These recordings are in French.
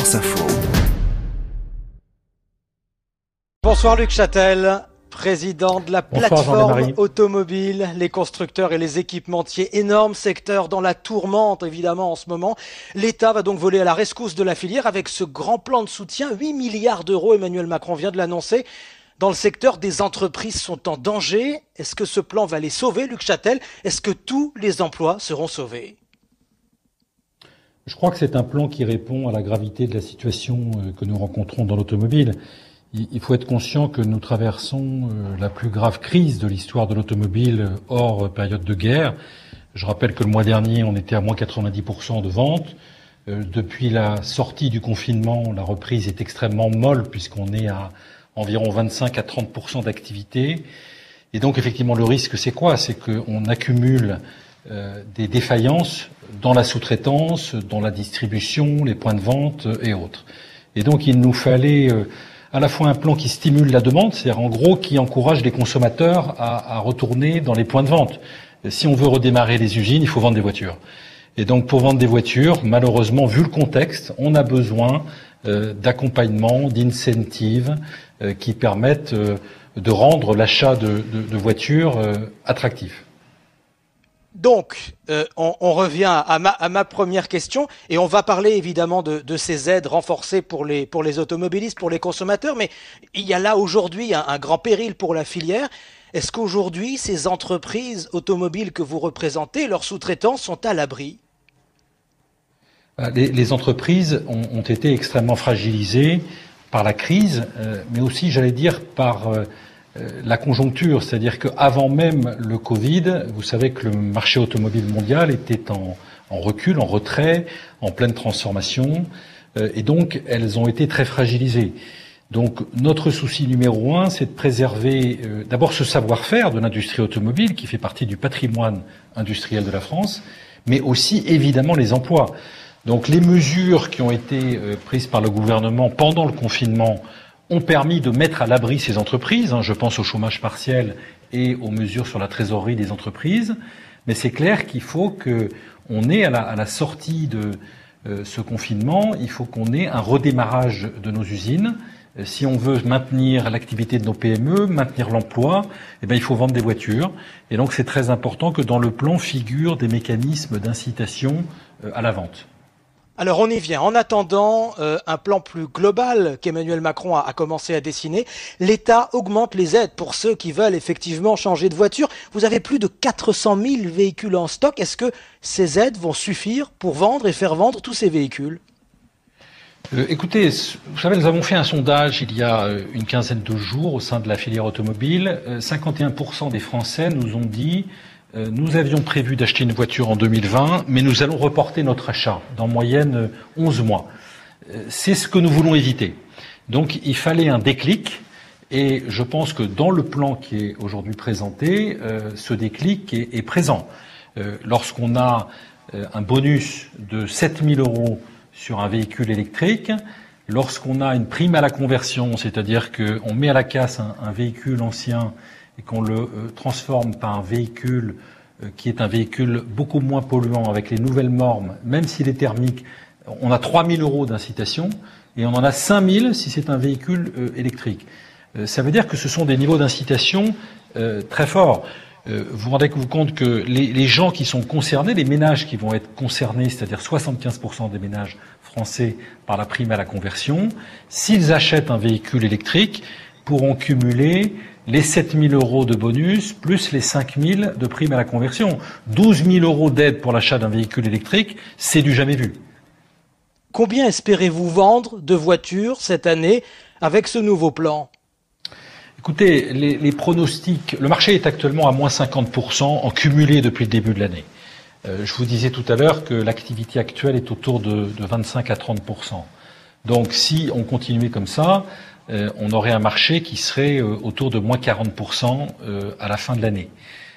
France Info. Bonsoir Luc Châtel, président de la plateforme automobile, les constructeurs et les équipementiers. Énorme secteur dans la tourmente évidemment en ce moment. L'État va donc voler à la rescousse de la filière avec ce grand plan de soutien, 8 milliards d'euros, Emmanuel Macron vient de l'annoncer. Dans le secteur, des entreprises sont en danger. Est-ce que ce plan va les sauver, Luc Châtel? Est-ce que tous les emplois seront sauvés? Je crois que c'est un plan qui répond à la gravité de la situation que nous rencontrons dans l'automobile. Il faut être conscient que nous traversons la plus grave crise de l'histoire de l'automobile hors période de guerre. Je rappelle que le mois dernier, on était à moins 90% de ventes. Depuis la sortie du confinement, la reprise est extrêmement molle puisqu'on est à environ 25 à 30% d'activité. Et donc, effectivement, le risque, c'est quoi? C'est qu'on accumule des défaillances dans la sous-traitance, dans la distribution, les points de vente et autres. Et donc, il nous fallait à la fois un plan qui stimule la demande, c'est-à-dire en gros qui encourage les consommateurs à retourner dans les points de vente. Si on veut redémarrer les usines, il faut vendre des voitures. Et donc, pour vendre des voitures, malheureusement, vu le contexte, on a besoin d'accompagnement, d'incentives qui permettent de rendre l'achat de voitures attractif. Donc, on revient à ma première question et on va parler évidemment de ces aides renforcées pour les automobilistes, pour les consommateurs, mais il y a là aujourd'hui un grand péril pour la filière. Est-ce qu'aujourd'hui, ces entreprises automobiles que vous représentez, leurs sous-traitants sont à l'abri? Les entreprises ont été extrêmement fragilisées par la crise, mais aussi, j'allais dire, par la conjoncture, c'est-à-dire qu'avant même le Covid, vous savez que le marché automobile mondial était en recul, en retrait, en pleine transformation, et donc elles ont été très fragilisées. Donc notre souci numéro un, c'est de préserver d'abord ce savoir-faire de l'industrie automobile qui fait partie du patrimoine industriel de la France, mais aussi évidemment les emplois. Donc les mesures qui ont été prises par le gouvernement pendant le confinement ont permis de mettre à l'abri ces entreprises. Je pense au chômage partiel et aux mesures sur la trésorerie des entreprises. Mais c'est clair qu'il faut qu'on ait à la sortie de ce confinement, il faut qu'on ait un redémarrage de nos usines. Si on veut maintenir l'activité de nos PME, maintenir l'emploi, eh bien, il faut vendre des voitures. Et donc c'est très important que dans le plan figurent des mécanismes d'incitation à la vente. Alors on y vient. En attendant un plan plus global qu'Emmanuel Macron a commencé à dessiner, l'État augmente les aides pour ceux qui veulent effectivement changer de voiture. Vous avez plus de 400 000 véhicules en stock. Est-ce que ces aides vont suffire pour vendre et faire vendre tous ces véhicules? Écoutez, vous savez, nous avons fait un sondage il y a une quinzaine de jours au sein de la filière automobile. 51% des Français nous ont dit nous avions prévu d'acheter une voiture en 2020, mais nous allons reporter notre achat d'en moyenne 11 mois. C'est ce que nous voulons éviter. Donc il fallait un déclic et je pense que dans le plan qui est aujourd'hui présenté, ce déclic est présent. Lorsqu'on a un bonus de 7 000 € sur un véhicule électrique, lorsqu'on a une prime à la conversion, c'est-à-dire qu'on met à la casse un véhicule ancien et qu'on le transforme par un véhicule qui est un véhicule beaucoup moins polluant avec les nouvelles normes, même s'il est thermique, on a 3 000 € d'incitation et on en a 5 000 si c'est un véhicule électrique. Ça veut dire que ce sont des niveaux d'incitation très forts. Vous vous rendez compte que les gens qui sont concernés, les ménages qui vont être concernés, c'est-à-dire 75% des ménages français par la prime à la conversion, s'ils achètent un véhicule électrique, pourront cumuler les 7 000 € de bonus plus les 5 000 de prime à la conversion. 12 000 € d'aide pour l'achat d'un véhicule électrique, c'est du jamais vu. Combien espérez-vous vendre de voitures cette année avec ce nouveau plan? Écoutez, les pronostics, le marché est actuellement à moins 50% en cumulé depuis le début de l'année. Je vous disais tout à l'heure que l'activité actuelle est autour de 25 à 30%. Donc si on continuait comme ça, on aurait un marché qui serait autour de moins 40% à la fin de l'année.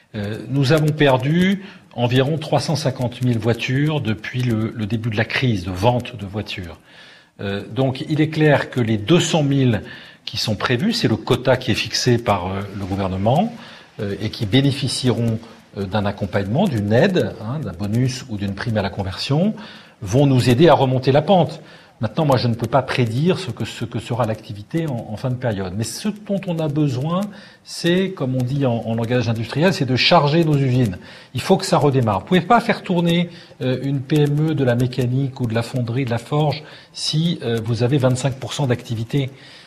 Nous avons perdu environ 350 000 voitures depuis le début de la crise de vente de voitures. Donc il est clair que les 200 000 qui sont prévus, c'est le quota qui est fixé par le gouvernement et qui bénéficieront d'un accompagnement, d'une aide, d'un bonus ou d'une prime à la conversion, vont nous aider à remonter la pente. Maintenant, moi, je ne peux pas prédire ce que sera l'activité en fin de période. Mais ce dont on a besoin, c'est, comme on dit en langage industriel, c'est de charger nos usines. Il faut que ça redémarre. Vous pouvez pas faire tourner une PME de la mécanique ou de la fonderie, de la forge, si vous avez 25% d'activité.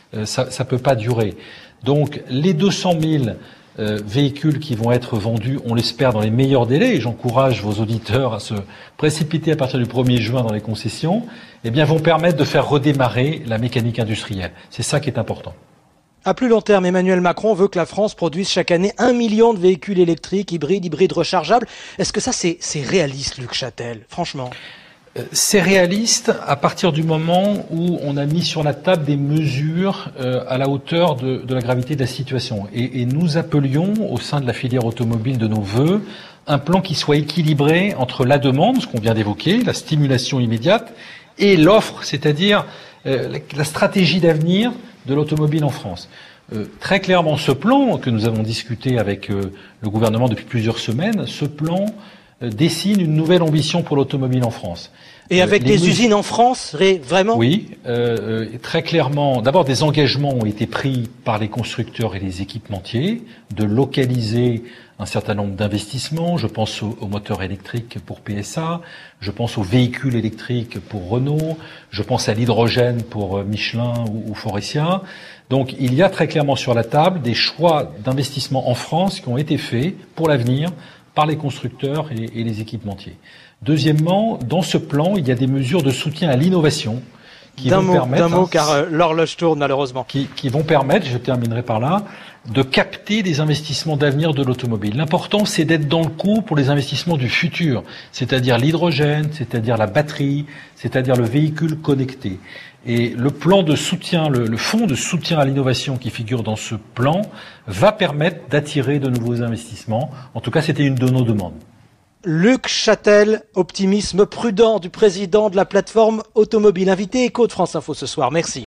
Ça peut pas durer. Donc, les 200 000 véhicules qui vont être vendus, on l'espère, dans les meilleurs délais, et j'encourage vos auditeurs à se précipiter à partir du 1er juin dans les concessions, eh bien, vont permettre de faire redémarrer la mécanique industrielle. C'est ça qui est important. À plus long terme, Emmanuel Macron veut que la France produise chaque année 1 million de véhicules électriques, hybrides rechargeables. Est-ce que ça, c'est réaliste, Luc Châtel, franchement? C'est réaliste à partir du moment où on a mis sur la table des mesures à la hauteur de la gravité de la situation. Et nous appelions, au sein de la filière automobile de nos vœux, un plan qui soit équilibré entre la demande, ce qu'on vient d'évoquer, la stimulation immédiate, et l'offre, c'est-à-dire la stratégie d'avenir de l'automobile en France. Très clairement, ce plan que nous avons discuté avec le gouvernement depuis plusieurs semaines, ce plan dessine une nouvelle ambition pour l'automobile en France. Et avec des usines en France, vraiment? Oui, très clairement. D'abord, des engagements ont été pris par les constructeurs et les équipementiers de localiser un certain nombre d'investissements. Je pense aux moteurs électriques pour PSA, je pense aux véhicules électriques pour Renault, je pense à l'hydrogène pour Michelin ou Faurecia. Donc, il y a très clairement sur la table des choix d'investissement en France qui ont été faits pour l'avenir par les constructeurs et les équipementiers. Deuxièmement, dans ce plan, il y a des mesures de soutien à l'innovation qui vont permettre... D'un mot, car l'horloge tourne malheureusement. Qui vont permettre, je terminerai par là, de capter des investissements d'avenir de l'automobile. L'important, c'est d'être dans le coup pour les investissements du futur, c'est-à-dire l'hydrogène, c'est-à-dire la batterie, c'est-à-dire le véhicule connecté. Et le plan de soutien, le fonds de soutien à l'innovation qui figure dans ce plan va permettre d'attirer de nouveaux investissements. En tout cas, c'était une de nos demandes. Luc Châtel, optimisme prudent du président de la plateforme automobile. Invité Écho de France Info ce soir. Merci.